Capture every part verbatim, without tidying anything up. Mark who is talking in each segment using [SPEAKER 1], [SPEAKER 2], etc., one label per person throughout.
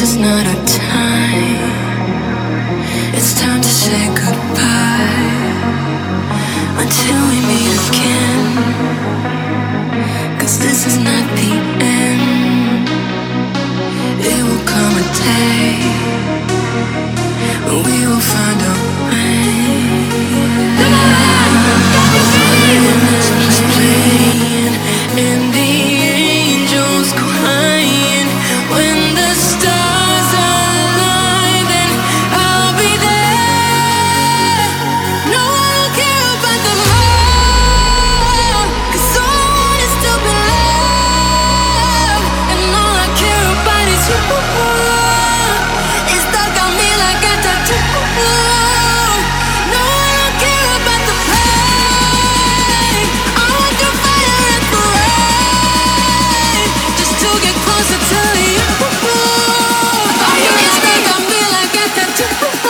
[SPEAKER 1] is not our time. It's time to say goodbye until we meet again. 'Cause this is not the end. It will come a day when we will find a way. Violins playing and the angels crying. When the stars align, then I'll be there. No one will care about the love, 'cause all I want is to be loved. And all I care about is you. It's stuck on me like a tattoo. No one will care about the pain. I want the fire and the rain, just to get closer to you. It's stuck on me like a tattoo.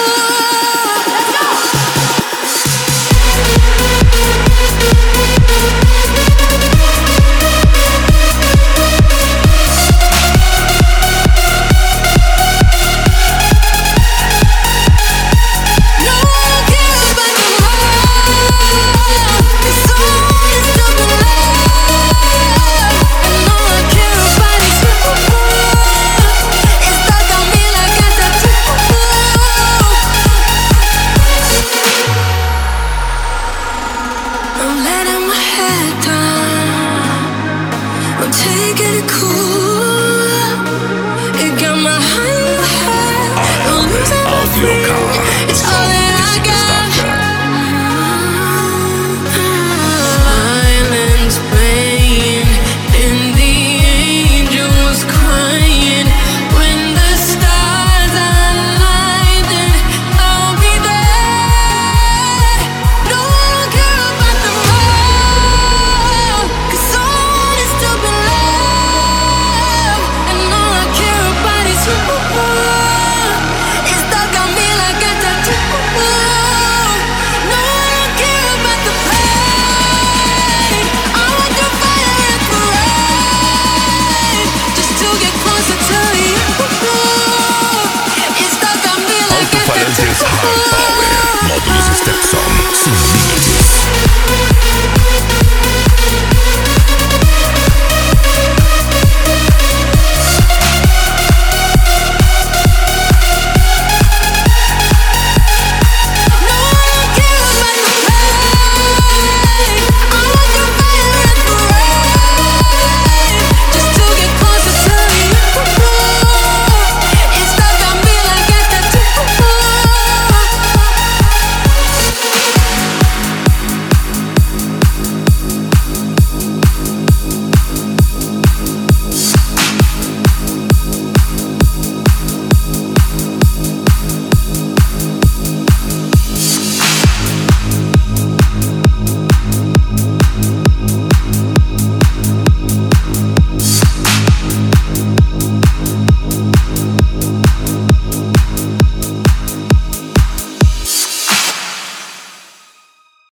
[SPEAKER 1] No one will care about the love, 'cause all I want is to be loved. And all I care about is you. It's stuck on me like a tattoo. I'm letting my head down. I'm taking it cool.